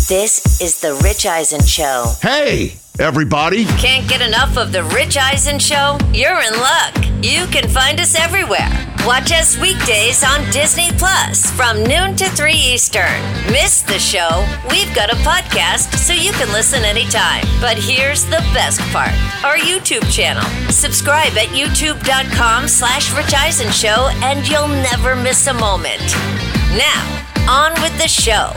This is The Rich Eisen Show. Hey, everybody. Can't get enough of The Rich Eisen Show? You're in luck. You can find us everywhere. Watch us weekdays on Disney Plus from noon to 3 Eastern. Miss the show? We've got a podcast so you can listen anytime. But here's the best part. Our YouTube channel. Subscribe at youtube.com/Rich Eisen Show and you'll never miss a moment. Now, on with the show.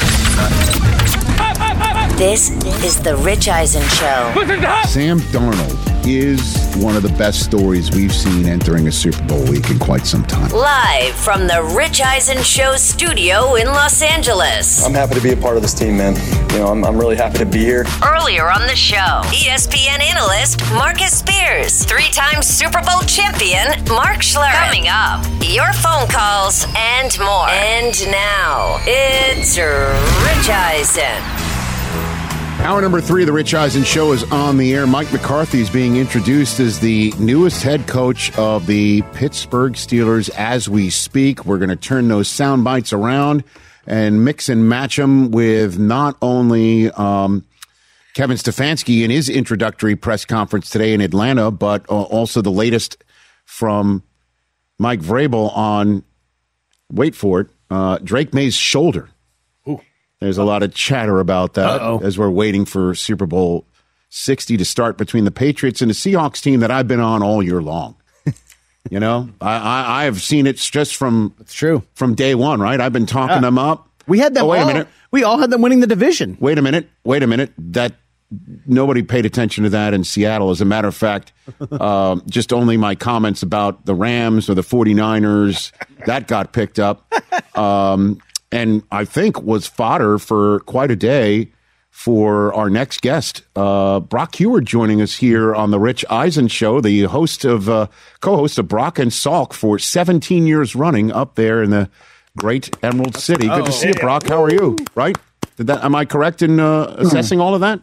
This is The Rich Eisen Show. Sam Darnold is one of the best stories we've seen entering a Super Bowl week in quite some time. Live from the Rich Eisen Show studio in Los Angeles. I'm happy to be a part of this team, man. You know, I'm really happy to be here. Earlier on the show, ESPN analyst Marcus Spears, three-time Super Bowl champion Mark Schlereth. Coming up, your phone calls and more. And now, it's Rich Eisen. Hour number 3 of The Rich Eisen Show is on the air. Mike McCarthy is being introduced as the newest head coach of the Pittsburgh Steelers as we speak. We're going to turn those sound bites around and mix and match them with not only Kevin Stefanski in his introductory press conference today in Atlanta, but also the latest from Mike Vrabel on, wait for it, Drake May's shoulder. There's a lot of chatter about that as we're waiting for Super Bowl 60 to start between the Patriots and the Seahawks team that I've been on all year long. You know, I have seen it just from day one, right? I've been talking them up. We had them. Wait a minute. We all had them winning the division. Wait a minute. That nobody paid attention to that in Seattle. As a matter of fact, just only my comments about the Rams or the 49ers that got picked up. And I think was fodder for quite a day for our next guest, Brock Huard, joining us here on the Rich Eisen Show, the co-host of Brock and Salk for 17 years running up there in the great Emerald City. Good to see you, Brock. How are you? Right? Am I correct in assessing all of that?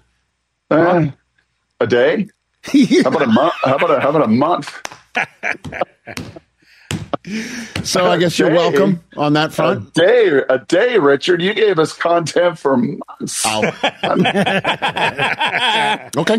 A day? How about a month? How about a month? So I guess you're welcome on that front. A day, Richard. You gave us content for months. Okay.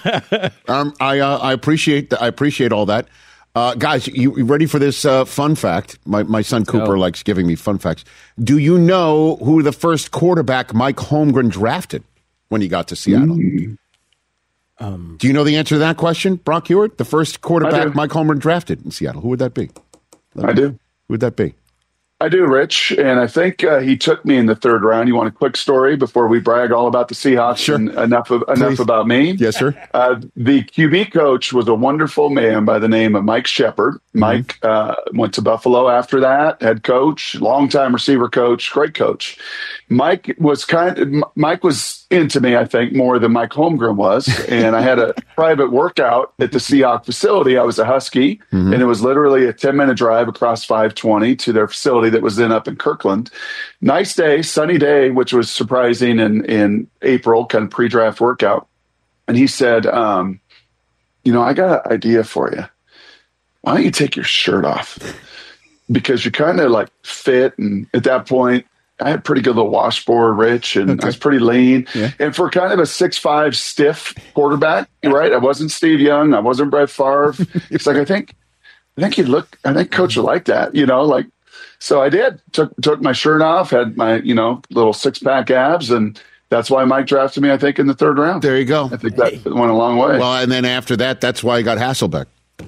I appreciate all that. Guys, you ready for this fun fact? My son Cooper likes giving me fun facts. Do you know who the first quarterback Mike Holmgren drafted when he got to Seattle? Do you know the answer to that question, Brock Huard? The first quarterback Mike Holmgren drafted in Seattle. Who would that be? I do. Who would that be? I do, Rich. And I think he took me in the third round. You want a quick story before we brag all about the Seahawks? Sure. And enough about me? Yes, sir. The QB coach was a wonderful man by the name of Mike Shepard. Mike went to Buffalo after that, head coach, longtime receiver coach, great coach. Mike was into me, I think, more than Mike Holmgren was. And I had a private workout at the Seahawks facility. I was a Husky, and it was literally a 10-minute drive across 520 to their facility that was then up in Kirkland. Nice day, sunny day, which was surprising in April, kind of pre-draft workout. And he said, I got an idea for you. Why don't you take your shirt off? Because you're kind of like fit. And at that point, I had pretty good little washboard, Rich, and I was pretty lean. Yeah. And for kind of a 6'5", stiff quarterback, right? I wasn't Steve Young. I wasn't Brett Favre. It's like, I think Coach would like that, So I did. Took my shirt off, had my, little six-pack abs, and that's why Mike drafted me, I think, in the third round. There you go. I think that went a long way. Well, and then after that, that's why he got Hasselbeck.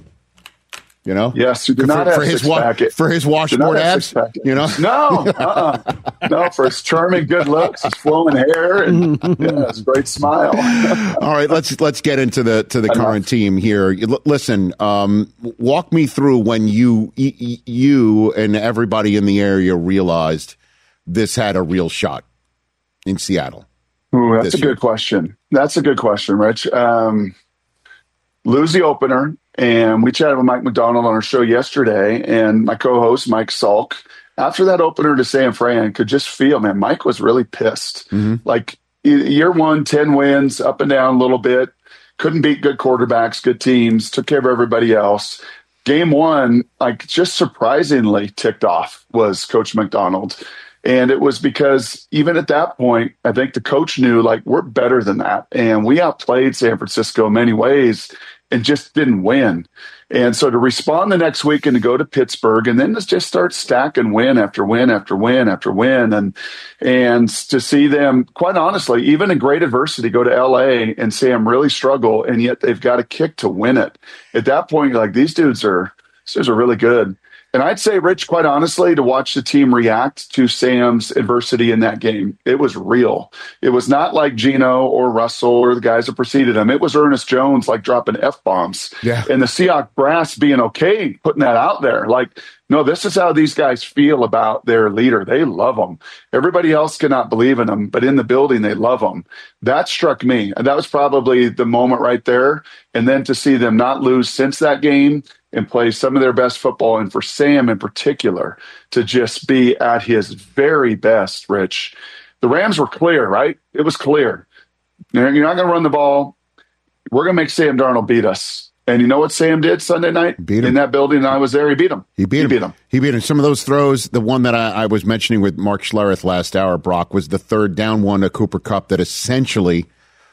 Yes, for his washboard abs. No, for his charming good looks, his flowing hair, and his great smile. All right, let's get into the current team here. Listen, walk me through when you and everybody in the area realized this had a real shot in Seattle. Ooh, that's a good question. That's a good question, Rich. Lose the opener. And we chatted with Mike McDonald on our show yesterday, and my co-host, Mike Salk, after that opener to San Fran, could just feel, man, Mike was really pissed. Like, year one, 10 wins, up and down a little bit, couldn't beat good quarterbacks, good teams, took care of everybody else. Game one, just surprisingly ticked off was Coach McDonald. And it was because even at that point, I think the coach knew, like, we're better than that. And we outplayed San Francisco in many ways and just didn't win. And so to respond the next week and to go to Pittsburgh and then just start stacking win after win after win after win, and to see them, quite honestly, even in great adversity, go to LA and see them really struggle, and yet they've got a kick to win it. At that point, you're like, these dudes are really good. And I'd say, Rich, quite honestly, to watch the team react to Sam's adversity in that game, it was real. It was not like Geno or Russell or the guys that preceded him. It was Ernest Jones, like, dropping F-bombs. Yeah. And the Seahawks brass being okay putting that out there. Like, no, this is how these guys feel about their leader. They love him. Everybody else cannot believe in him, but in the building, they love him. That struck me. And that was probably the moment right there. And then to see them not lose since that game and play some of their best football, and for Sam in particular to just be at his very best, Rich. The Rams were clear, right? It was clear. You're not going to run the ball. We're going to make Sam Darnold beat us. And you know what Sam did Sunday night? Beat him. In that building, and I was there. He beat him. He beat him. Some of those throws, the one that I was mentioning with Mark Schlereth last hour, Brock, was the third down one to Cooper Kupp that essentially,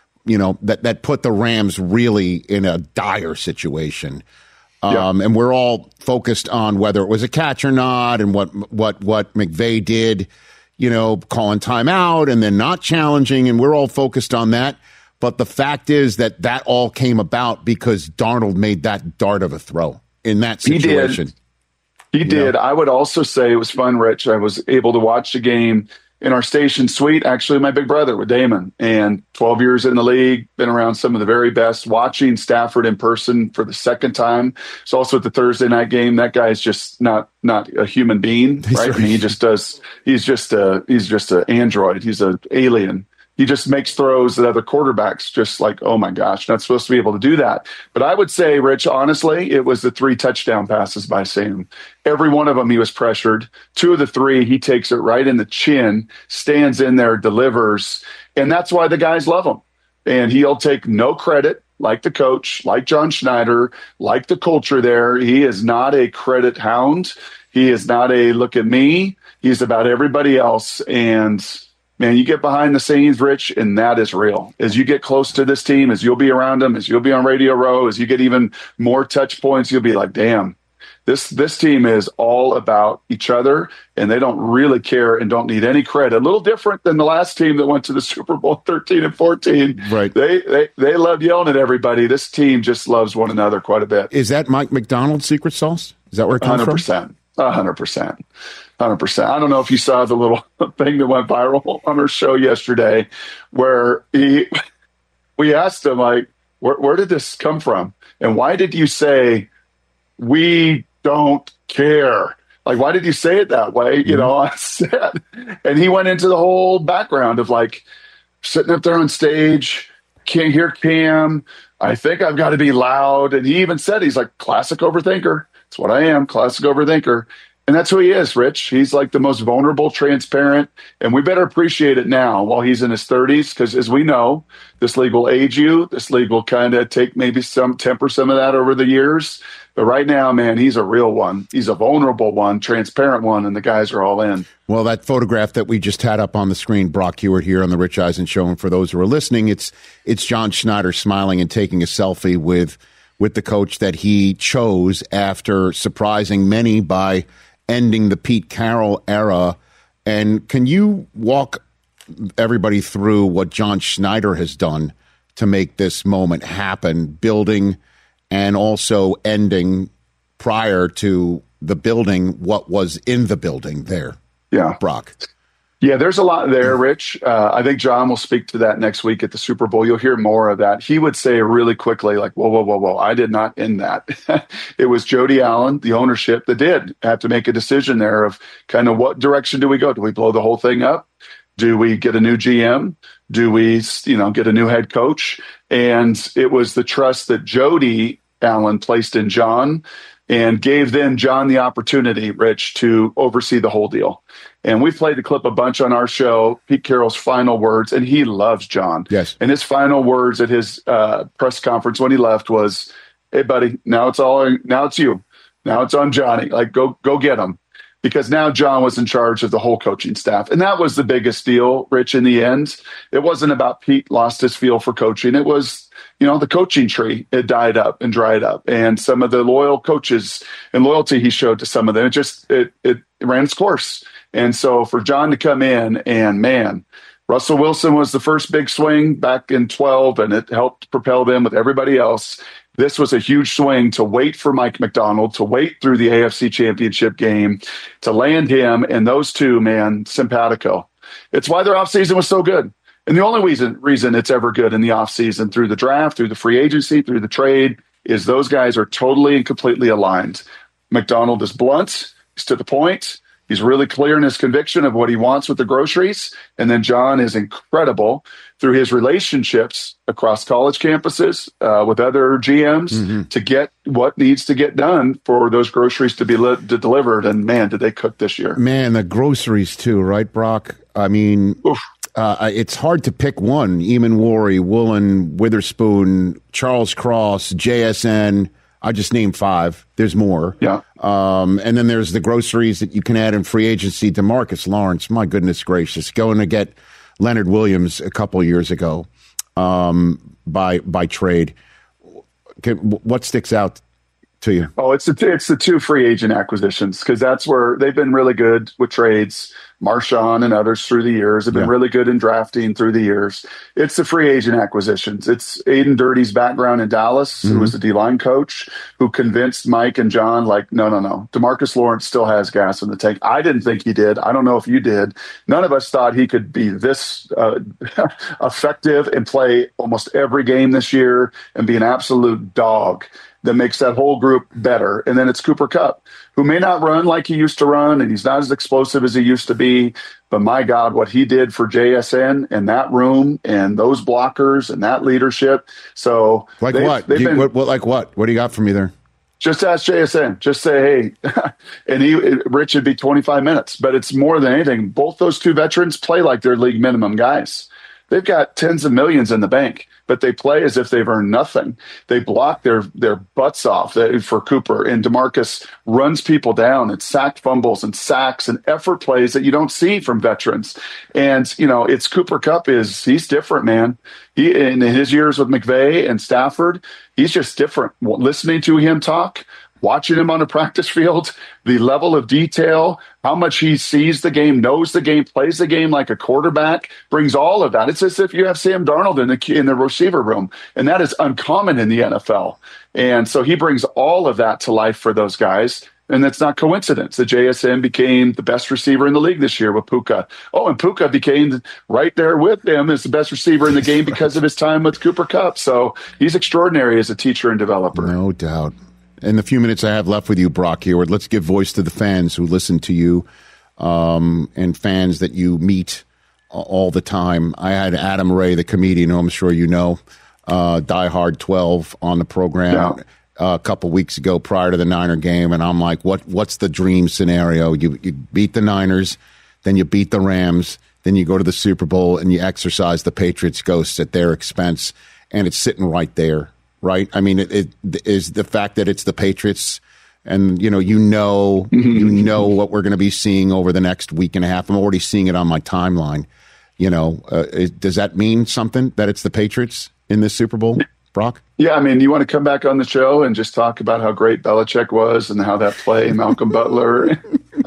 that put the Rams really in a dire situation. And we're all focused on whether it was a catch or not, and what McVay did, calling timeout and then not challenging, and we're all focused on that. But the fact is that all came about because Darnold made that dart of a throw in that situation. He did. I would also say it was fun, Rich. I was able to watch the game in our station suite, actually, my big brother with Damon, and 12 years in the league, been around some of the very best, watching Stafford in person for the second time. It's also at the Thursday night game. That guy is just not a human being, right? I mean, he's just an android. He's an alien. He just makes throws that other quarterbacks just like, oh my gosh, not supposed to be able to do that. But I would say, Rich, honestly, it was the 3 touchdown passes by Sam. Every one of them, he was pressured. 2 of the 3, he takes it right in the chin, stands in there, delivers. And that's why the guys love him. And he'll take no credit, like the coach, like John Schneider, like the culture there. He is not a credit hound. He is not a look at me. He's about everybody else. And man, you get behind the scenes, Rich, and that is real. As you get close to this team, as you'll be around them, as you'll be on Radio Row, as you get even more touch points, you'll be like, damn, this team is all about each other, and they don't really care and don't need any credit. A little different than the last team that went to the Super Bowl 13 and 14. Right. They loved yelling at everybody. This team just loves one another quite a bit. Is that Mike Macdonald's secret sauce? Is that where it comes 100%. 100%. 100%. I don't know if you saw the little thing that went viral on our show yesterday where we asked him, like, where did this come from? And why did you say, we don't care? Like, why did you say it that way? On set. And he went into the whole background of, like, sitting up there on stage, can't hear Cam. I think I've got to be loud. And he even said, he's like, classic overthinker. That's what I am, classic overthinker. And that's who he is, Rich. He's like the most vulnerable, transparent, and we better appreciate it now while he's in his 30s, because as we know, this league will age you. This league will kind of take maybe temper some of that over the years. But right now, man, he's a real one. He's a vulnerable one, transparent one, and the guys are all in. Well, that photograph that we just had up on the screen, Brock Hewitt here on the Rich Eisen Show, and for those who are listening, it's John Schneider smiling and taking a selfie with the coach that he chose after surprising many by ending the Pete Carroll era. And can you walk everybody through what John Schneider has done to make this moment happen, building and also ending prior to the building what was in the building there? Yeah, Brock. Yeah, there's a lot there, Rich. I think John will speak to that next week at the Super Bowl. You'll hear more of that. He would say really quickly, like, whoa, I did not end that. It was Jody Allen, the ownership, that did have to make a decision there of kind of what direction do we go? Do we blow the whole thing up? Do we get a new GM? Do we, get a new head coach? And it was the trust that Jody Allen placed in John and gave then John the opportunity, Rich, to oversee the whole deal. And we played the clip a bunch on our show, Pete Carroll's final words, and he loves John. Yes. And his final words at his press conference when he left was, "Hey, buddy, now it's you. Now it's on Johnny. Like, go get him." because now John was in charge of the whole coaching staff. And that was the biggest deal, Rich, in the end. It wasn't about Pete lost his feel for coaching. It was, the coaching tree, it died up and dried up. And some of the loyal coaches and loyalty he showed to some of them, it ran its course. And so for John to come in and, man, Russell Wilson was the first big swing back in 12, and it helped propel them with everybody else. This was a huge swing to wait for Mike Macdonald, to wait through the AFC Championship game, to land him, and those two, man, simpatico. It's why their offseason was so good. And the only reason it's ever good in the offseason, through the draft, through the free agency, through the trade, is those guys are totally and completely aligned. Macdonald is blunt. He's to the point. He's really clear in his conviction of what he wants with the groceries. And then John is incredible through his relationships across college campuses with other GMs to get what needs to get done for those groceries to be delivered. And, man, did they cook this year. Man, the groceries too, right, Brock? I mean, it's hard to pick one. Eamon Worry, Woolen, Witherspoon, Charles Cross, JSN. I just named 5. There's more. Yeah. And then there's the groceries that you can add in free agency. DeMarcus Lawrence, my goodness gracious, going to get Leonard Williams a couple of years ago by trade. What sticks out to you? Oh, it's the 2 free agent acquisitions, because that's where they've been really good with trades. Marshawn and others through the years have been really good in drafting through the years. It's the free agent acquisitions. It's Aiden Dirty's background in Dallas, who was the D-line coach, who convinced Mike and John, no. DeMarcus Lawrence still has gas in the tank. I didn't think he did. I don't know if you did. None of us thought he could be this effective and play almost every game this year and be an absolute dog that makes that whole group better. And then it's Cooper Kupp, who may not run like he used to run, and he's not as explosive as he used to be. But my God, what he did for JSN and that room and those blockers and that leadership. So what? What do you got for me there? Just ask JSN. Just say, hey, and Rich would be 25 minutes. But it's more than anything. Both those 2 veterans play like they're league minimum guys. They've got tens of millions in the bank, but they play as if they've earned nothing. They block their butts off for Cooper, and DeMarcus runs people down and sacked fumbles and sacks and effort plays that you don't see from veterans. And, it's Cooper Kupp he's different, man. He, in his years with McVay and Stafford, he's just different. Listening to him talk, watching him on a practice field, the level of detail, how much he sees the game, knows the game, plays the game like a quarterback, brings all of that. It's as if you have Sam Darnold in the receiver room, and that is uncommon in the NFL. And so he brings all of that to life for those guys, and that's not coincidence that JSN became the best receiver in the league this year with Puka. Oh, and Puka became right there with him as the best receiver in the game because of his time with Cooper Kupp. So he's extraordinary as a teacher and developer. No doubt. In the few minutes I have left with you, Brock Huard, let's give voice to the fans who listen to you and fans that you meet all the time. I had Adam Ray, the comedian, who I'm sure you know, Die Hard 12 on the program a couple weeks ago prior to the Niner game, and I'm like, what's the dream scenario? You beat the Niners, then you beat the Rams, then you go to the Super Bowl, and you exercise the Patriots' ghosts at their expense, and it's sitting right there. Right? I mean, it is the fact that it's the Patriots, and you know what we're going to be seeing over the next week and a half. I'm already seeing it on my timeline. Does that mean something that it's the Patriots in this Super Bowl, Brock? Yeah, I mean, you want to come back on the show and just talk about how great Belichick was and how that play, Malcolm Butler.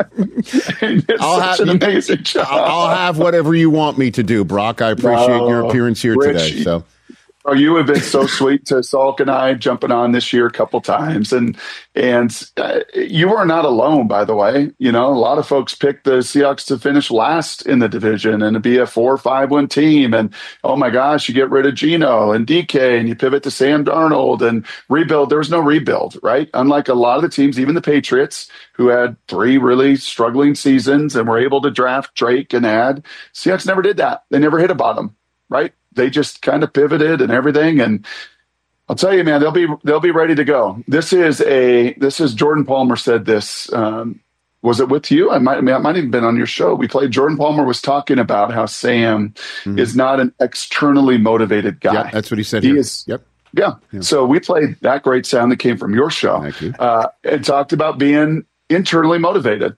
An amazing job. I'll have whatever you want me to do, Brock. I appreciate your appearance here today. So. Oh, you have been so sweet to Salk and I, jumping on this year a couple times, and you are not alone. By the way, a lot of folks picked the Seahawks to finish last in the division and to be a 4 or 5 win team. And oh my gosh, you get rid of Geno and DK, and you pivot to Sam Darnold and rebuild. There was no rebuild, right? Unlike a lot of the teams, even the Patriots, who had 3 really struggling seasons and were able to draft Drake and add. Seahawks never did that. They never hit a bottom, right? They just kind of pivoted and everything. And I'll tell you, man, they'll be ready to go. This is Jordan Palmer said this. Was it with you? I might have been on your show. Jordan Palmer was talking about how Sam is not an externally motivated guy. Yeah, that's what he said. He is. Yep. Yeah. So we played that great sound that came from your show. Thank you. And talked about being internally motivated.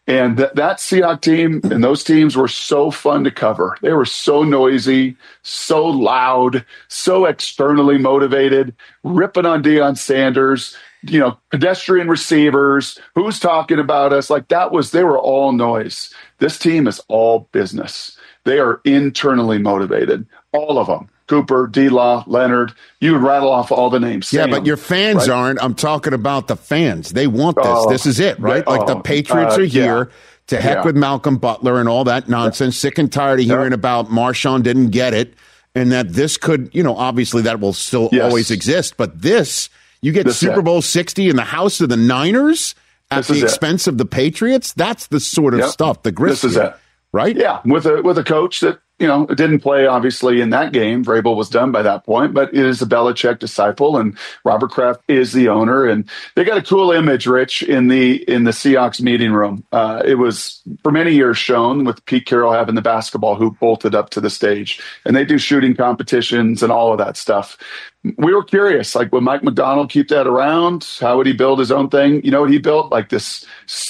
And that Seahawks team and those teams were so fun to cover. They were so noisy, so loud, so externally motivated, ripping on Deion Sanders, pedestrian receivers, who's talking about us. Like they were all noise. This team is all business. They are internally motivated, all of them. Cooper, D-Law, Leonard, you would rattle off all the names. Yeah, Sam, but your fans aren't. I'm talking about the fans. They want this. This is it, right? Like the Patriots are here to heck with Malcolm Butler and all that nonsense. Sick and tired of hearing about Marshawn didn't get it, and that this could, obviously that will still always exist. But you get Super Bowl 60 in the house of the Niners at the expense of the Patriots. That's the sort of stuff, the grist. This is it. Right? Yeah, with a coach that, didn't play, obviously, in that game. Vrabel was done by that point, but it is a Belichick disciple, and Robert Kraft is the owner. And they got a cool image, Rich, in the Seahawks meeting room. It was, for many years, shown with Pete Carroll having the basketball hoop bolted up to the stage. And they do shooting competitions and all of that stuff. We were curious, like, would Mike Macdonald keep that around? How would he build his own thing? You know what he built? Like this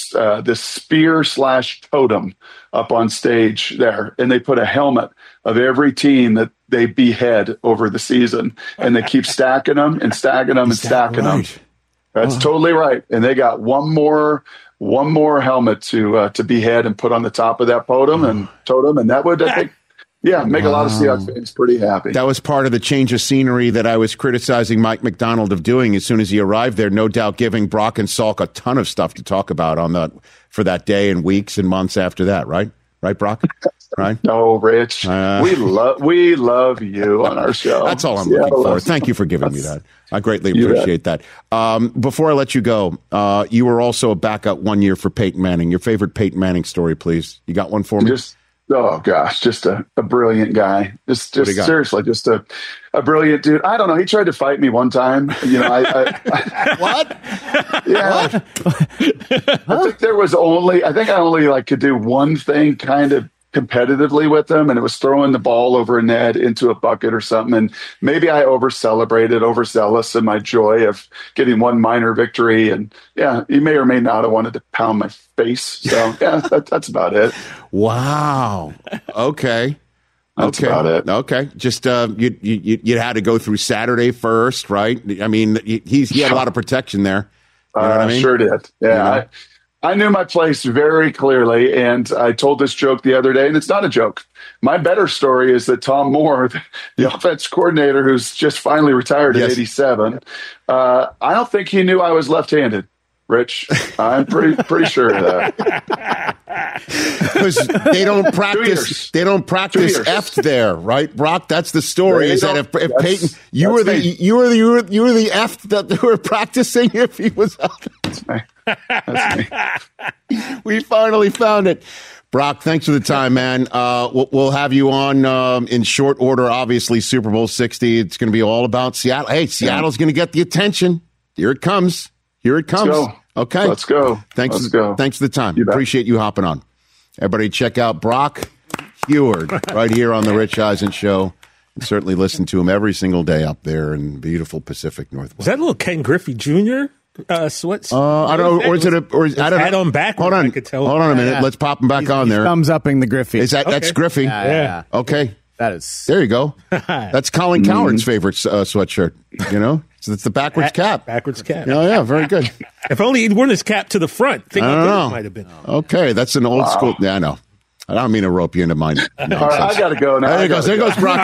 spear/totem up on stage there. And they put a helmet of every team that they behead over the season. And they keep stacking them and stacking them and stacking them. That's totally right. And they got one more helmet to behead and put on the top of that totem. And that would, I think, make a lot of Seahawks fans pretty happy. That was part of the change of scenery that I was criticizing Mike Macdonald of doing as soon as he arrived there, no doubt giving Brock and Salk a ton of stuff to talk about for that day and weeks and months after that, right? Right, Brock? Right? No, Rich. We love you on our show. That's all I'm looking for. Thank you for giving me that. I greatly appreciate that. Before I let you go, you were also a backup 1 year for Peyton Manning. Your favorite Peyton Manning story, please. You got one for me? Oh gosh, just a brilliant guy. Just seriously, just a brilliant dude. I don't know. He tried to fight me one time. What? Yeah. What? I think I only could do one thing kind of competitively with him, and it was throwing the ball over a net into a bucket or something. And maybe I overzealous in my joy of getting one minor victory. And he may or may not have wanted to pound my face. So that's about it. Wow. Okay. That's about it. Okay. Just you had to go through Saturday first, right? I mean, he had a lot of protection there. You know what I mean? Sure did. Yeah. I knew my place very clearly, and I told this joke the other day, and it's not a joke. My better story is that Tom Moore, the offense coordinator who's just finally retired at 87, I don't think he knew I was left-handed, Rich. I'm pretty sure of that. Because they don't practice F there, right, Brock? That's the story. Is that if Peyton, you were the F that they were practicing if he was up. That's me. We finally found it. Brock, thanks for the time, man. We'll have you on in short order. Obviously, Super Bowl 60. It's going to be all about Seattle. Hey, Seattle's going to get the attention. Here it comes. Let's go. Okay. Let's go. Thanks for the time. Appreciate you hopping on. Everybody check out Brock Huard right here on The Rich Eisen Show. And certainly listen to him every single day up there in beautiful Pacific Northwest. Was that a little Ken Griffey Jr.? Sweats? I don't know. Or is it I don't know. On back. Hold on. I could tell. Hold on a minute. Let's pop him back on there. Thumbs upping the Griffey. Is that's Griffey? Yeah. Okay. That is. There you go. That's Colin Cowherd's favorite sweatshirt. So it's the backwards cap. Backwards cap. Oh, yeah. Very good. If only he'd worn his cap to the front. I don't know. Might have been. Okay. That's an old school. Yeah, I know. I don't mean to rope you into mine. All right. I got to go now. There goes Brock.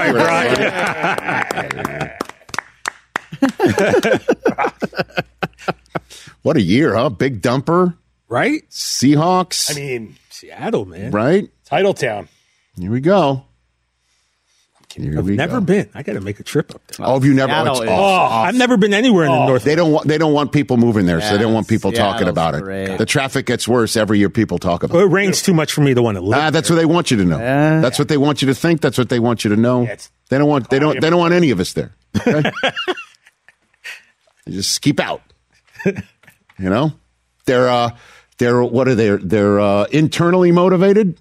What a year, huh? Big dumper. Right? Seahawks. I mean, Seattle, man. Right? Title town. Here we go. I've never been. I got to make a trip up there. Oh, have you never? I've never been anywhere in the north. They don't want people moving there, so they don't want people talking about it. The traffic gets worse every year. People talk about it. It rains too much for me to want to live. That's what they want you to know. That's what they want you to think. That's what they want you to know. They don't want any of us there. Okay? Just keep out. You know, they're what are they? They're internally motivated.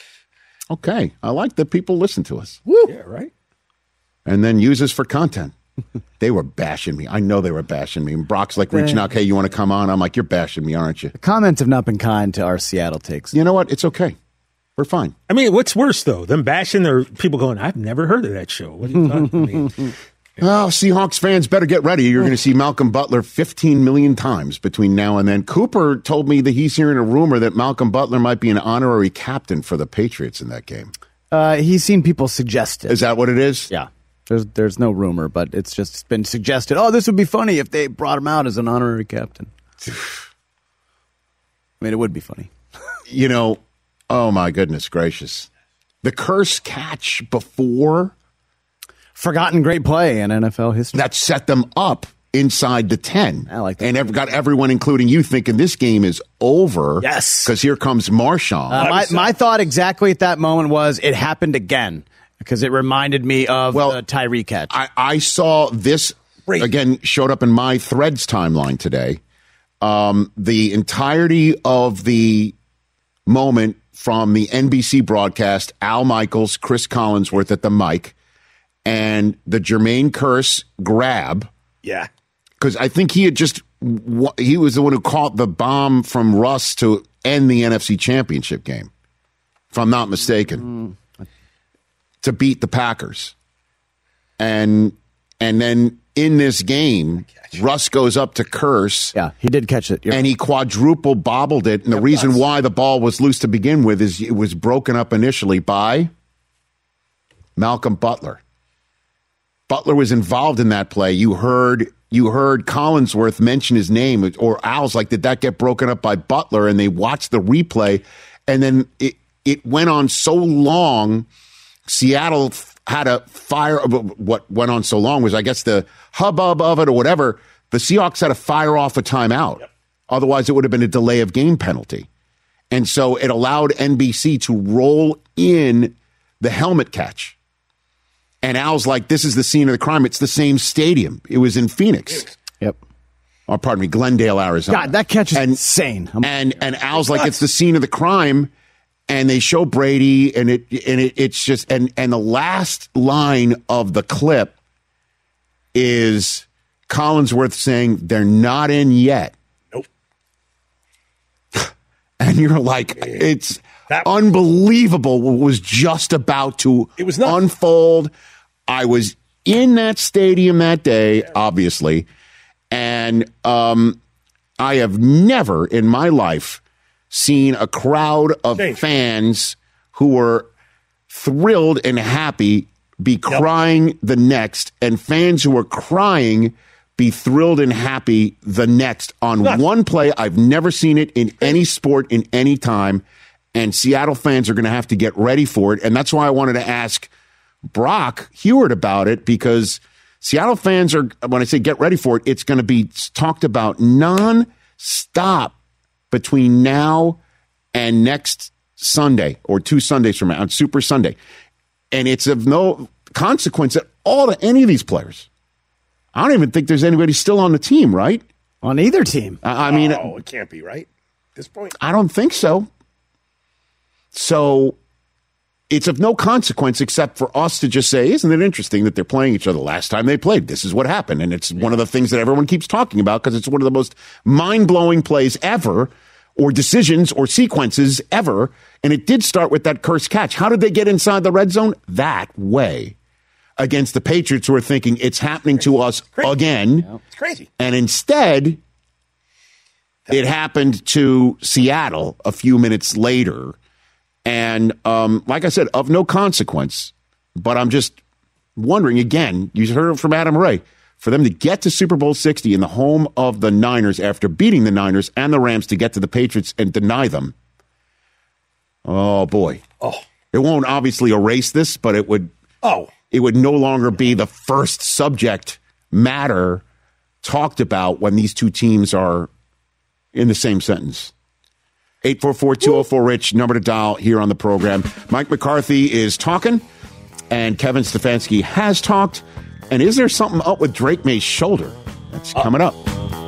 Okay, I like that people listen to us. Woo. Yeah, right. And then use us for content. They were bashing me. I know they were bashing me. And Brock's like reaching out, hey, you want to come on? I'm like, you're bashing me, aren't you? The comments have not been kind to our Seattle takes. You know what? It's okay. We're fine. I mean, what's worse, though? Them bashing or people going, I've never heard of that show. What are you talking to me? Well, Seahawks fans better get ready. You're going to see Malcolm Butler 15 million times between now and then. Cooper told me that he's hearing a rumor that Malcolm Butler might be an honorary captain for the Patriots in that game. He's seen people suggest it. Is that what it is? Yeah. There's no rumor, but it's just been suggested. Oh, this would be funny if they brought him out as an honorary captain. I mean, it would be funny. You know, oh my goodness gracious. The curse catch before... Forgotten great play in NFL history. That set them up inside the 10. I like that. And got everyone, including you, thinking this game is over. Yes. Because here comes Marshawn. My thought exactly at that moment was it happened again because it reminded me of the Tyree catch. I saw this, again, showed up in my Threads timeline today. The entirety of the moment from the NBC broadcast, Al Michaels, Chris Collinsworth at the mic, and the Jermaine Kearse grab. Yeah. Because I think he was the one who caught the bomb from Russ to end the NFC Championship game, if I'm not mistaken, to beat the Packers. And then in this game, Russ goes up to Kearse. Yeah, he did catch it. And he quadruple bobbled it. And the reason why the ball was loose to begin with is it was broken up initially by Malcolm Butler. Butler was involved in that play. You heard Collinsworth mention his name, or Al's like, did that get broken up by Butler? And they watched the replay, and then it went on so long. Seattle had a fire. What went on so long was, I guess, the hubbub of it or whatever. The Seahawks had to fire off a timeout. Yep. Otherwise, it would have been a delay of game penalty. And so it allowed NBC to roll in the helmet catch. And Al's like, this is the scene of the crime. It's the same stadium. It was in Phoenix. Yep. Oh, pardon me, Glendale, Arizona. God, that catch is insane. And Al's like, it's the scene of the crime. And they show Brady, and it's just, and the last line of the clip is Collinsworth saying, they're not in yet. Nope. And you're like, it's unbelievable what was just about to unfold. I was in that stadium that day, obviously, and I have never in my life seen a crowd of fans who were thrilled and happy be crying the next, and fans who were crying be thrilled and happy the next on one play. I've never seen it in any sport in any time, and Seattle fans are going to have to get ready for it, and that's why I wanted to ask Brock Huard about it, because Seattle fans are, when I say get ready for it, it's going to be talked about non-stop between now and next Sunday or 2 Sundays from now on Super Sunday. And it's of no consequence at all to any of these players. I don't even think there's anybody still on the team, right? On either team. I mean, it can't be, right? At this point. I don't think so. So it's of no consequence except for us to just say, isn't it interesting that they're playing each other? Last time they played, this is what happened. And it's one of the things that everyone keeps talking about because it's one of the most mind-blowing plays ever, or decisions or sequences ever. And it did start with that Kearse catch. How did they get inside the red zone? That way. Against the Patriots, who are thinking it's happening to us again. It's crazy. And instead, it happened to Seattle a few minutes later. And like I said, of no consequence. But I'm just wondering, again, you heard it from Adam Ray, for them to get to Super Bowl 60 in the home of the Niners after beating the Niners and the Rams to get to the Patriots and deny them. Oh, boy. Oh. It won't obviously erase this, but it would. Oh. It would no longer be the first subject matter talked about when these two teams are in the same sentence. 844-204-RICH, number to dial here on the program. Mike McCarthy is talking, and Kevin Stefanski has talked. And is there something up with Drake May's shoulder? That's coming up.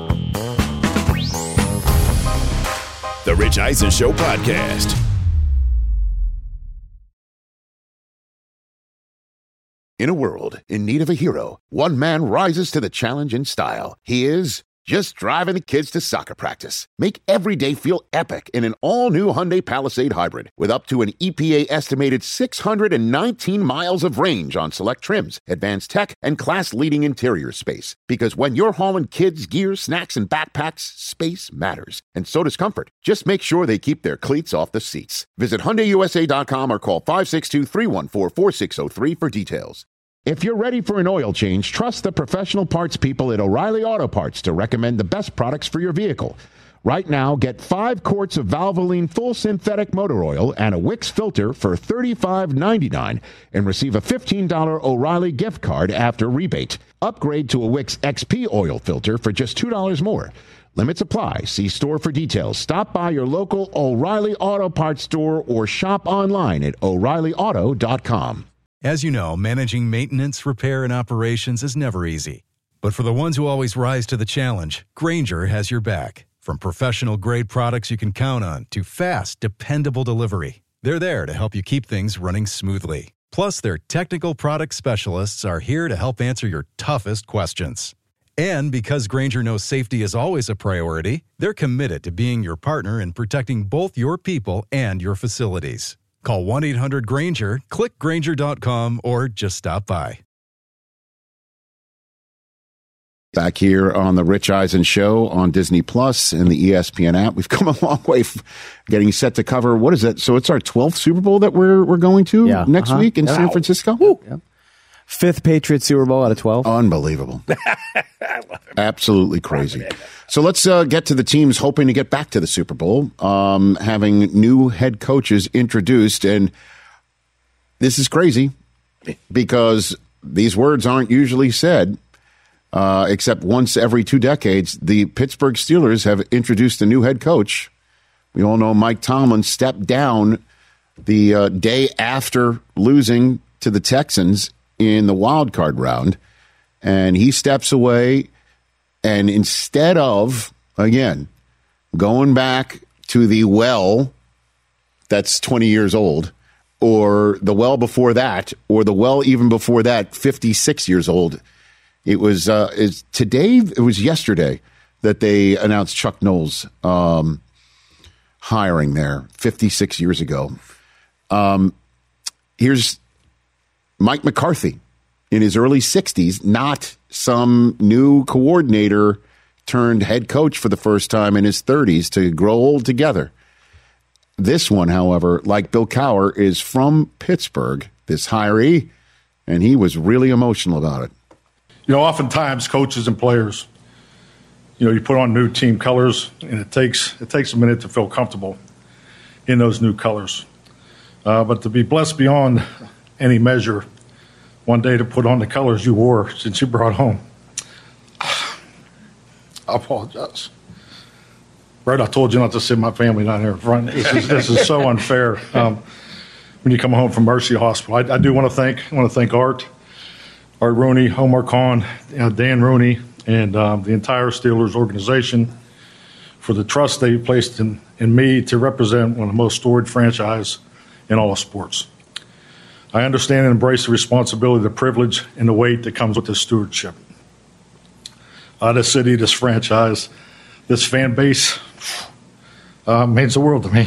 The Rich Eisen Show podcast. In a world in need of a hero, one man rises to the challenge in style. He is just driving the kids to soccer practice. Make every day feel epic in an all-new Hyundai Palisade Hybrid with up to an EPA-estimated 619 miles of range on select trims, advanced tech, and class-leading interior space. Because when you're hauling kids, gear, snacks, and backpacks, space matters. And so does comfort. Just make sure they keep their cleats off the seats. Visit HyundaiUSA.com or call 562-314-4603 for details. If you're ready for an oil change, trust the professional parts people at O'Reilly Auto Parts to recommend the best products for your vehicle. Right now, get 5 quarts of Valvoline full synthetic motor oil and a Wix filter for $35.99 and receive a $15 O'Reilly gift card after rebate. Upgrade to a Wix XP oil filter for just $2 more. Limits apply. See store for details. Stop by your local O'Reilly Auto Parts store or shop online at O'ReillyAuto.com. As you know, managing maintenance, repair, and operations is never easy. But for the ones who always rise to the challenge, Grainger has your back. From professional-grade products you can count on to fast, dependable delivery, they're there to help you keep things running smoothly. Plus, their technical product specialists are here to help answer your toughest questions. And because Grainger knows safety is always a priority, they're committed to being your partner in protecting both your people and your facilities. Call 1-800-GRAINGER, click Grainger.com, or just stop by. Back here on the Rich Eisen Show on Disney Plus and the ESPN app. We've come a long way getting set to cover, what is it? So it's our 12th Super Bowl that we're going to next week in San Francisco? Yeah. 5th Patriots Super Bowl out of 12. Unbelievable. Absolutely crazy. So let's get to the teams hoping to get back to the Super Bowl, having new head coaches introduced. And this is crazy because these words aren't usually said, except once every 2 decades. The Pittsburgh Steelers have introduced a new head coach. We all know Mike Tomlin stepped down the day after losing to the Texans in the wild card round, and he steps away. And instead of, again, going back to the well that's 20 years old, or the well before that, or the well even before that, 56 years old, it was yesterday that they announced Chuck Knowles hiring there 56 years ago. Here's Mike McCarthy in his early 60s, not some new coordinator turned head coach for the first time in his 30s to grow old together. This one, however, like Bill Cowher, is from Pittsburgh, this hiree, and he was really emotional about it. You know, oftentimes coaches and players, you put on new team colors, and it takes a minute to feel comfortable in those new colors. But to be blessed beyond any measure, one day to put on the colors you wore since you brought home. I apologize. Brett, I told you not to sit my family down here in front. This is so unfair. When you come home from Mercy Hospital, I do want to thank Art Rooney, Omar Khan, Dan Rooney, and the entire Steelers organization for the trust they placed in me to represent one of the most storied franchise in all of sports. I understand and embrace the responsibility, the privilege, and the weight that comes with this stewardship. This city, this franchise, this fan base means the world to me.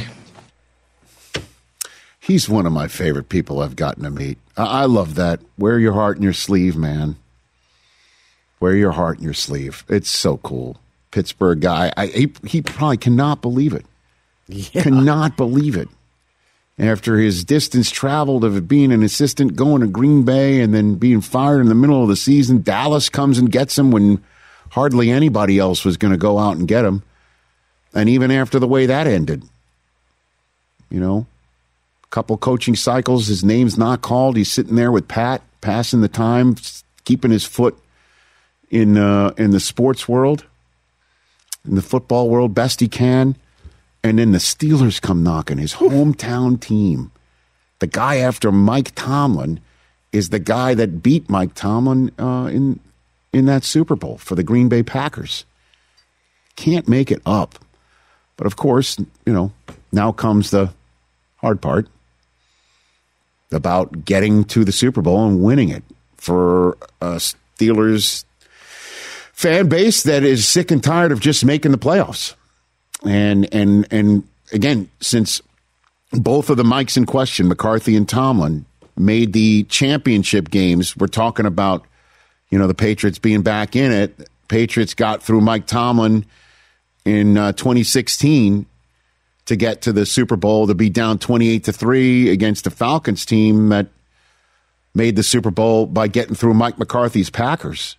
He's one of my favorite people I've gotten to meet. I love that. Wear your heart in your sleeve, man. Wear your heart in your sleeve. It's so cool. Pittsburgh guy. He probably cannot believe it. Yeah. Cannot believe it. After his distance traveled of being an assistant, going to Green Bay, and then being fired in the middle of the season, Dallas comes and gets him when hardly anybody else was going to go out and get him. And even after the way that ended, a couple coaching cycles, his name's not called. He's sitting there with Pat, passing the time, keeping his foot in the sports world, in the football world, best he can. And then the Steelers come knocking, his hometown team. The guy after Mike Tomlin is the guy that beat Mike Tomlin in that Super Bowl for the Green Bay Packers. Can't make it up. But, of course, now comes the hard part about getting to the Super Bowl and winning it. for Steelers fan base that is sick and tired of just making the playoffs. And again, since both of the Mikes in question, McCarthy and Tomlin, made the championship games, we're talking about, the Patriots being back in it. Patriots got through Mike Tomlin in 2016 to get to the Super Bowl, to be down 28-3 against the Falcons team that made the Super Bowl by getting through Mike McCarthy's Packers.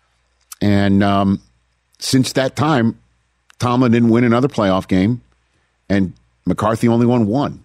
And since that time, Tomlin didn't win another playoff game, and McCarthy only won one.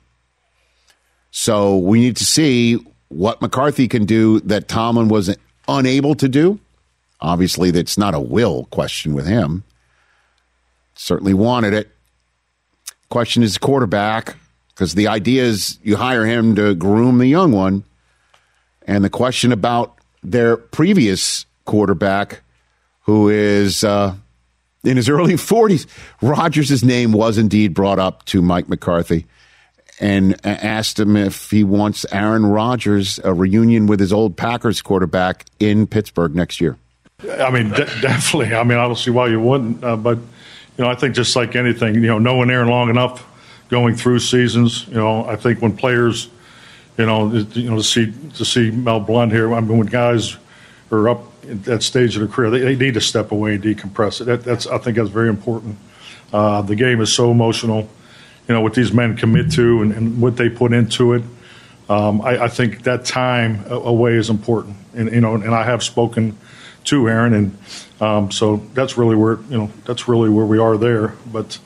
So we need to see what McCarthy can do that Tomlin was unable to do. Obviously, that's not a will question with him. Certainly wanted it. Question is quarterback, because the idea is you hire him to groom the young one. And the question about their previous quarterback, who is in his early 40s, Rodgers' name was indeed brought up to Mike McCarthy and asked him if he wants Aaron Rodgers, a reunion with his old Packers quarterback in Pittsburgh next year. I mean, definitely. I mean, I don't see why you wouldn't. But, I think just like anything, knowing Aaron long enough, going through seasons, I think when players, to see Mel Blount here, I mean, when guys are up at that stage of their career, they need to step away and decompress. I think that's very important. The game is so emotional, what these men commit to and what they put into it. I think that time away is important. And I have spoken to Aaron, and so that's really where we are there. But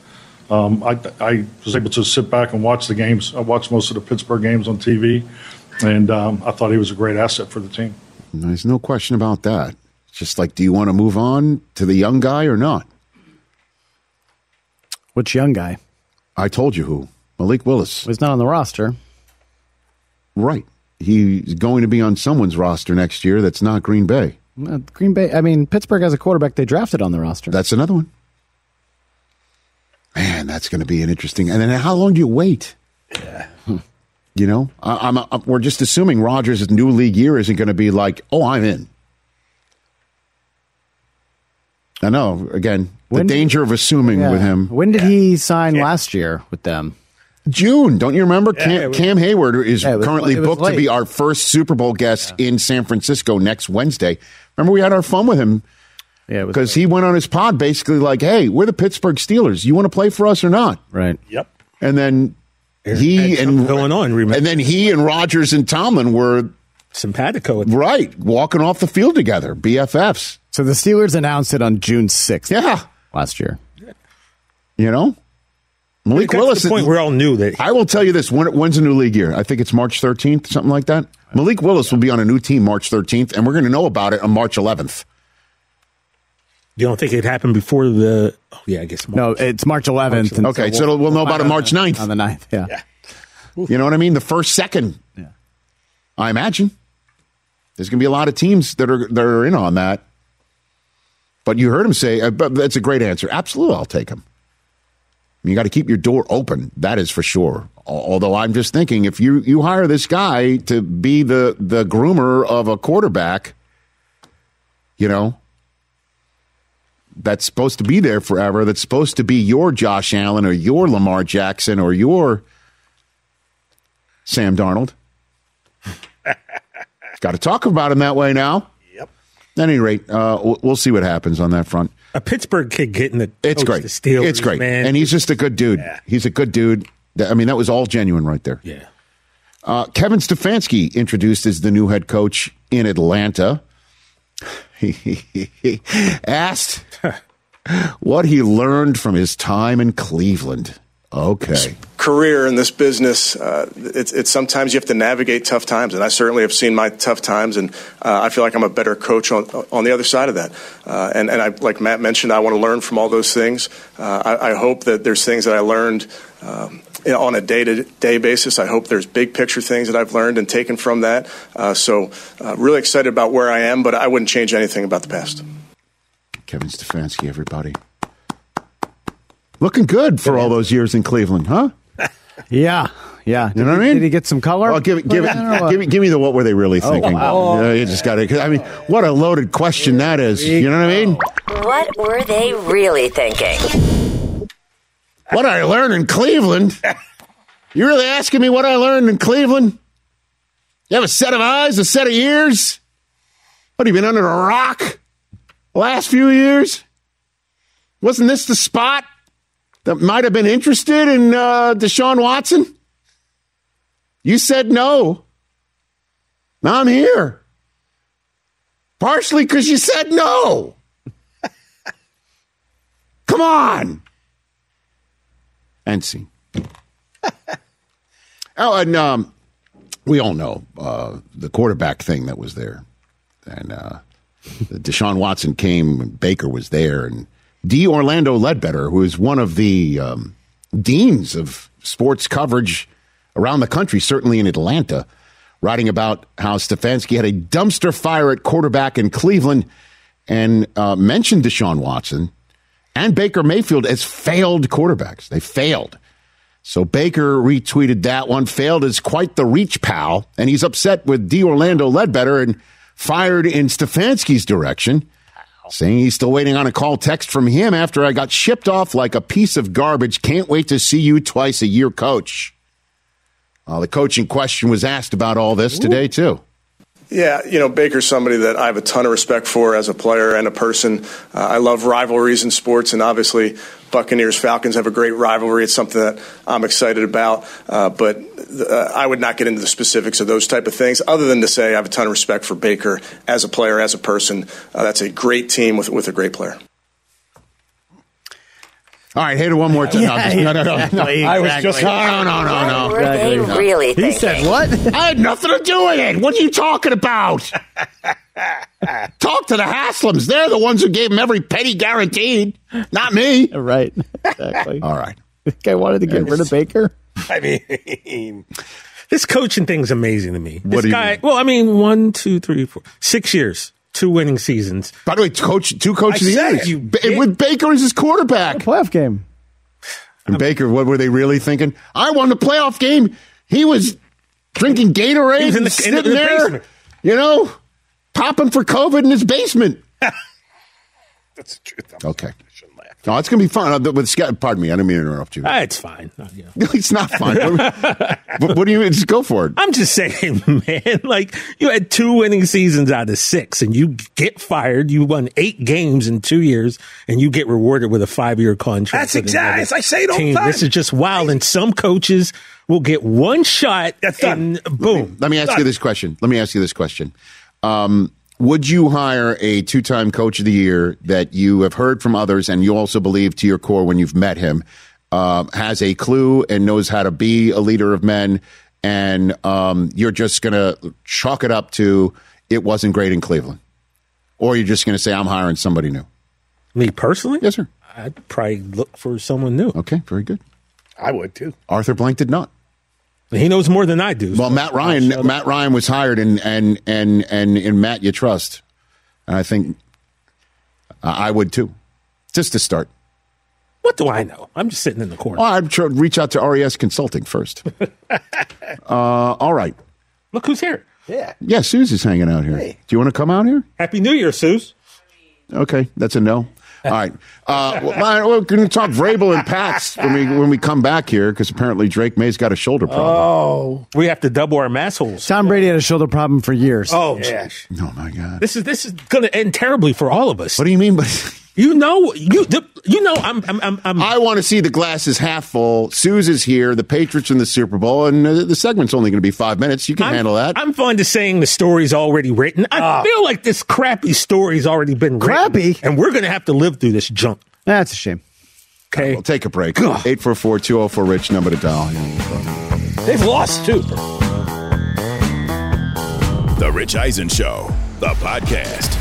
I was able to sit back and watch the games. I watched most of the Pittsburgh games on TV, and I thought he was a great asset for the team. There's no question about that. It's just like, do you want to move on to the young guy or not? Which young guy? I told you who. Malik Willis. He's not on the roster. Right. He's going to be on someone's roster next year that's not Green Bay. Green Bay, I mean, Pittsburgh has a quarterback they drafted on the roster. That's another one. Man, that's going to be an interesting. And then how long do you wait? Yeah. We're just assuming Rodgers' new league year isn't going to be like, oh, I'm in. I know, again, the danger of assuming with him. When did he sign last year with them? June. Don't you remember? Cam Hayward is currently booked late to be our first Super Bowl guest in San Francisco next Wednesday. Remember, we had our fun with him because he went on his pod basically like, hey, we're the Pittsburgh Steelers. You want to play for us or not? Right. Yep. And then he and Rodgers and Tomlin were simpatico. Right. Walking off the field together. BFFs. So the Steelers announced it on June 6th. Yeah. Last year. Malik Willis. The point we all knew that. I will tell you this. When's the new league year? I think it's March 13th, something like that. Malik Willis will be on a new team March 13th, and we're going to know about it on March 11th. You don't think it happened before the... Oh, yeah, I guess. No, it's March 11th. Okay, so we'll know about it March 9th. On the 9th, yeah. You know what I mean? The first, second. Yeah. I imagine. There's going to be a lot of teams that are in on that. But you heard him say, that's a great answer. Absolutely, I'll take him. You got to keep your door open. That is for sure. Although I'm just thinking, if you hire this guy to be the groomer of a quarterback, that's supposed to be there forever. That's supposed to be your Josh Allen or your Lamar Jackson or your Sam Darnold. Got to talk about him that way now. Yep. At any rate, we'll see what happens on that front. A Pittsburgh kid getting the it's great. The Steelers, it's great, man. And he's just a good dude. Yeah. He's a good dude. I mean, that was all genuine right there. Yeah. Kevin Stefanski introduced as the new head coach in Atlanta. He asked what he learned from his time in Cleveland. Okay. Career in this business, it's sometimes you have to navigate tough times, and I certainly have seen my tough times, and I feel like I'm a better coach on the other side of that. And I, like Matt mentioned, I want to learn from all those things. I hope that there's things that I learned on a day-to-day basis. I hope there's big picture things that I've learned and taken from that. So really excited about where I am, but I wouldn't change anything about the past. Kevin Stefanski, everybody. Looking good for all those years in Cleveland, huh? Yeah. You know what I mean? Did he get some color? Well, give me the what were they really thinking? wow. You just got to. I mean, what a loaded question that is. You know what I mean? What were they really thinking? What I learned in Cleveland? You really asking me what I learned in Cleveland? You have a set of eyes, a set of ears? What, have you been under a rock the last few years? Wasn't this the spot that might have been interested in Deshaun Watson? You said no. Now I'm here. Partially because you said no. Come on. And see. Oh, and we all know the quarterback thing that was there. And Deshaun Watson came, and Baker was there, and D. Orlando Ledbetter, who is one of the deans of sports coverage around the country, certainly in Atlanta, writing about how Stefanski had a dumpster fire at quarterback in Cleveland and mentioned Deshaun Watson and Baker Mayfield as failed quarterbacks. They failed. So Baker retweeted that one. Failed is quite the reach, pal. And he's upset with D. Orlando Ledbetter and fired in Stefanski's direction, saying he's still waiting on a call text from him after I got shipped off like a piece of garbage. Can't wait to see you twice a year, coach. The coach in question was asked about all this today, too. Yeah, Baker's somebody that I have a ton of respect for as a player and a person. I love rivalries in sports, and obviously Buccaneers-Falcons have a great rivalry. It's something that I'm excited about, but I would not get into the specifics of those type of things, other than to say I have a ton of respect for Baker as a player, as a person. That's a great team with a great player. All right, hit it one more time. No. I was just no. What were they really thinking? He said what? I had nothing to do with it. What are you talking about? Talk to the Haslams. They're the ones who gave him every penny guaranteed, not me. Right. Exactly. All right. This guy wanted to get rid of Baker. I mean, this coaching thing's amazing to me. What This do you guy, mean? well, I mean, 1, 2, 3, 4, 6 years, 2 winning seasons. By the way, two coach of the said year. you With Baker as his quarterback. Playoff game. And Baker, what were they really thinking? I won the playoff game. He was drinking Gatorade He was in and the sitting basement. there, popping for COVID in his basement. That's the truth. Okay. No, it's going to be fun. Pardon me, I didn't mean to interrupt you. It's fine. No, it's not fun. What do you mean? Just go for it. I'm just saying, man, like you had 2 winning seasons out of 6 and you get fired. You won 8 games in 2 years and you get rewarded with a 5-year contract. That's exactly, as I say it all the time. This is just wild. And some coaches will get one shot and boom. Let me ask you this question. Would you hire a 2-time coach of the year that you have heard from others and you also believe to your core when you've met him, has a clue and knows how to be a leader of men, and you're just going to chalk it up to it wasn't great in Cleveland? Or you're just going to say, I'm hiring somebody new? Me personally? Yes, sir. I'd probably look for someone new. Okay, very good. I would, too. Arthur Blank did not. He knows more than I do. Well, Matt Ryan was hired, and in Matt you trust. And I think I would too, just to start. What do I know? I'm just sitting in the corner. Oh, I'd reach out to RES Consulting first. All right. Look who's here. Yeah, Sue's hanging out here. Hey. Do you want to come out here? Happy New Year, Suze. Okay, that's a no. All right. We're going to talk Vrabel and Pats when we come back here, because apparently Drake May's got a shoulder problem. Oh, we have to double our mass holes. Tom Brady had a shoulder problem for years. Oh, gosh. Oh my God. This is going to end terribly for all of us. What do you mean? I want to see the glass is half full. Suze is here. The Patriots in the Super Bowl, and the segment's only going to be 5 minutes. You can handle that. I'm fine to saying the story's already written. I feel like this crappy story's already been written. Crappy? And we're going to have to live through this junk. That's a shame. Okay. We'll take a break. 844-204-RICH, number to dial. They've lost, too. The Rich Eisen Show, the podcast.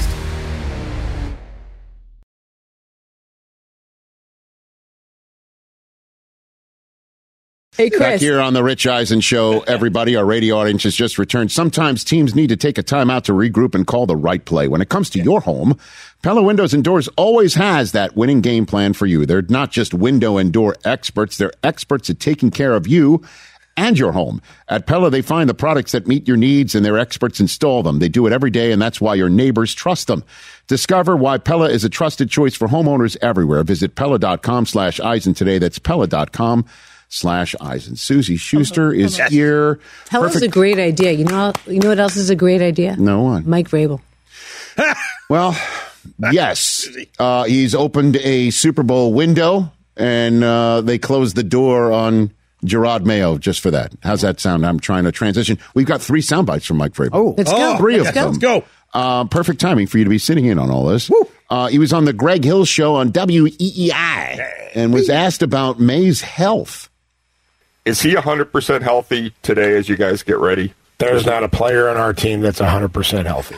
Hey, Chris. Back here on the Rich Eisen Show, everybody, our radio audience has just returned. Sometimes teams need to take a time out to regroup and call the right play. When it comes to your home, Pella Windows and Doors always has that winning game plan for you. They're not just window and door experts. They're experts at taking care of you and your home. At Pella, they find the products that meet your needs, and their experts install them. They do it every day, and that's why your neighbors trust them. Discover why Pella is a trusted choice for homeowners everywhere. Visit Pella.com/Eisen today. That's Pella.com/Eisen. Susie Schuster is here. Pella's a great idea. You know what else is a great idea? No one. Mike Vrabel. Well, yes. He's opened a Super Bowl window, and they closed the door on Gerard Mayo just for that. How's that sound? I'm trying to transition. We've got 3 sound bites from Mike Vrabel. Oh, let's go. 3 of them. Let's go. Perfect timing for you to be sitting in on all this. He was on the Greg Hill Show on WEEI and was asked about May's health. Is he 100% healthy today as you guys get ready? There's not a player on our team that's 100% healthy.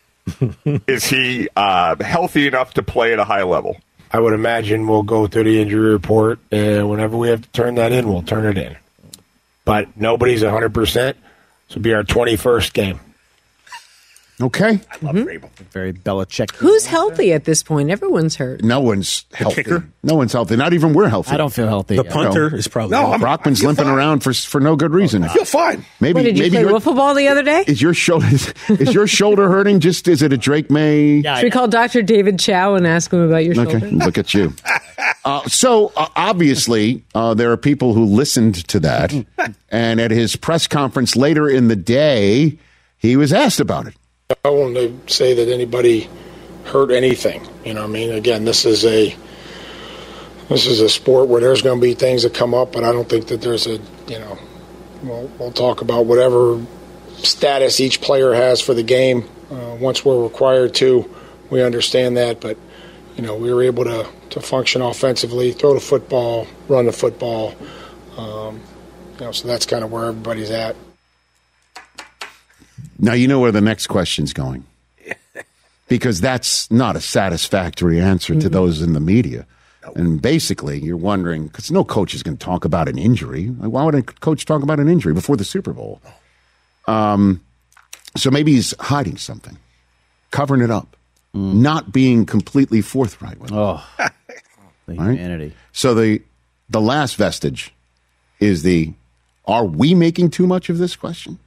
Is he healthy enough to play at a high level? I would imagine we'll go through the injury report, and whenever we have to turn that in, we'll turn it in. But nobody's 100%. This will be our 21st game. Okay. I love Vrabel. Very Belichick. Who's healthy at this point? Everyone's hurt. No one's healthy. Kicker? No one's healthy. Not even we're healthy. I don't feel healthy. The punter is probably Brockman's limping around for no good reason. I feel fine. Maybe Did you play wiffle ball the other day? Is your shoulder hurting? Just is it a Drake May? Should we call Dr. David Chow and ask him about your shoulder? Okay, look at you. So obviously, there are people who listened to that, and at his press conference later in the day, he was asked about it. I won't say that anybody hurt anything. You know what I mean? Again, this is a sport where there's going to be things that come up, but I don't think that there's we'll talk about whatever status each player has for the game. Once we're required to, we understand that, but we were able to function offensively, throw the football, run the football. So that's kind of where everybody's at. Now you know where the next question's going, because that's not a satisfactory answer to those in the media. And basically, you're wondering, because no coach is going to talk about an injury. Why would a coach talk about an injury before the Super Bowl? So maybe he's hiding something, covering it up, not being completely forthright with it. Oh, the humanity. Right? So the last vestige is are we making too much of this question?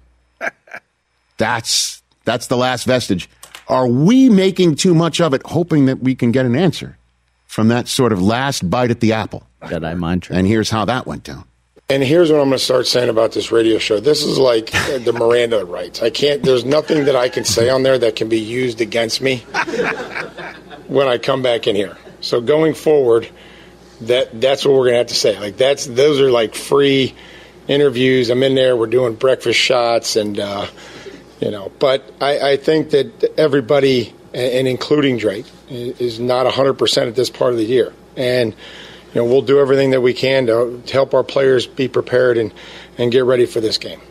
That's the last vestige. Are we making too much of it, hoping that we can get an answer from that sort of last bite at the apple? Jedi mind trick. And here's how that went down. And here's what I'm going to start saying about this radio show. This is like the Miranda rights. There's nothing that I can say on there that can be used against me when I come back in here. So going forward, that's what we're going to have to say. Those are like free interviews. I'm in there. We're doing breakfast shots and, but I think that everybody, and including Drake, is not 100% at this part of the year. And, we'll do everything that we can to help our players be prepared and get ready for this game.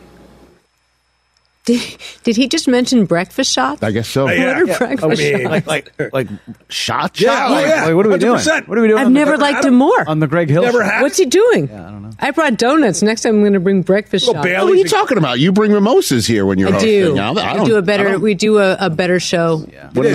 Did he just mention breakfast shots? I guess so. What are breakfast shots? Like shots? Yeah, What are we doing? 100%. What are we doing? I've never liked him more. On the Greg Hill Never show? had What's he doing? I don't know. I brought donuts. Next time I'm going to bring breakfast shots. What are you talking about? You bring mimosas here when you're I do. hosting. We do a better show. Yeah. We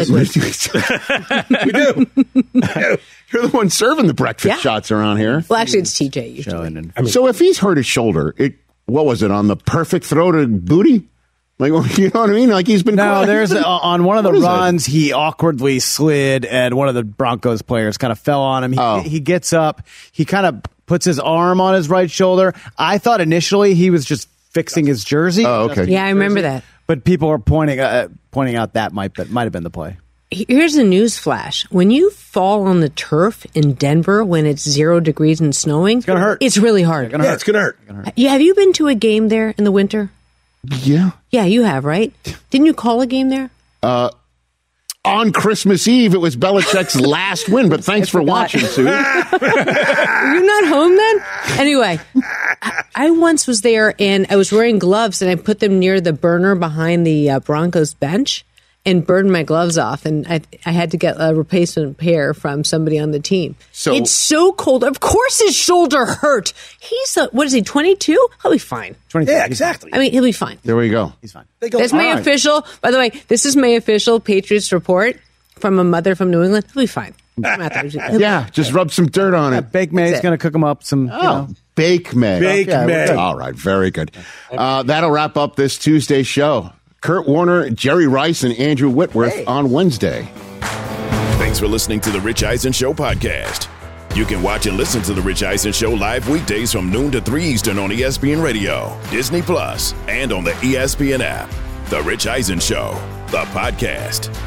do. You're the one serving the breakfast shots around here. Well, actually, it's TJ usually. So if he's hurt his shoulder, what was it, on the perfect throw to booty? Like, you know what I mean? Like he's been. No, there's on one of the runs, he awkwardly slid, and one of the Broncos players kind of fell on him. He gets up, he kind of puts his arm on his right shoulder. I thought initially he was just fixing his jersey. Oh, okay. Yeah, I remember that. But people are pointing out that might have been the play. Here's a news flash. When you fall on the turf in Denver when it's 0 degrees and snowing, it's going to hurt. It's really hard. It's going to hurt. Yeah, have you been to a game there in the winter? Yeah. Yeah, you have, right? Didn't you call a game there? On Christmas Eve, it was Belichick's last win, but thanks for watching, Sue. Were you not home then? Anyway, I once was there, and I was wearing gloves, and I put them near the burner behind the Broncos bench. and burned my gloves off, and I had to get a replacement pair from somebody on the team. So it's so cold. Of course his shoulder hurt. He's, what is he, 22? He'll be fine. 22. Yeah, exactly. I mean, he'll be fine. There we go. He's fine. That's my official, by the way, this is my official Patriots report from a mother from New England. He'll be fine. Yeah, just rub some dirt on it. Bake May's going to cook him up some, Bake May. Bake May. All right, very good. That'll wrap up this Tuesday show. Kurt Warner, Jerry Rice, and Andrew Whitworth on Wednesday. Thanks for listening to the Rich Eisen Show podcast. You can watch and listen to the Rich Eisen Show live weekdays from noon to 3 Eastern on ESPN Radio, Disney Plus, and on the ESPN app. The Rich Eisen Show, the podcast.